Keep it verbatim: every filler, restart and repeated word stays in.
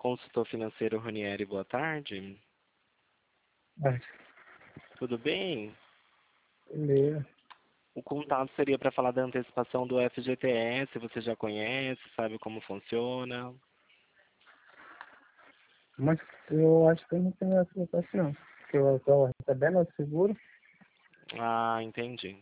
consultor financeiro Ronieri, boa tarde. É, Tudo bem? beleza. O contato seria para falar da antecipação do F G T S, você já conhece, sabe como funciona? Mas eu acho que eu não tenho essa votação. Porque eu estou recebendo o seguro. Ah, entendi.